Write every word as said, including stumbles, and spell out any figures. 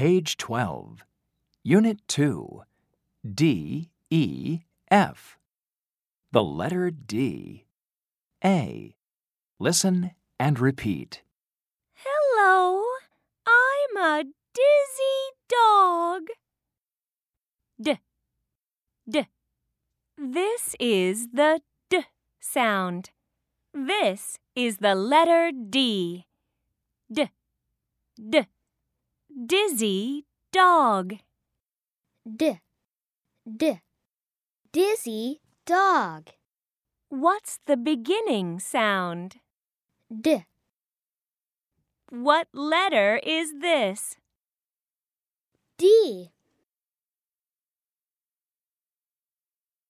Page twelve. Unit two. D, E, F. The letter D. A. Listen and repeat. Hello, I'm a dizzy dog. D, D. This is the D sound. This is the letter D. D, D. Dizzy dog. D, D. Dizzy dog. What's the beginning sound? D. What letter is this? D.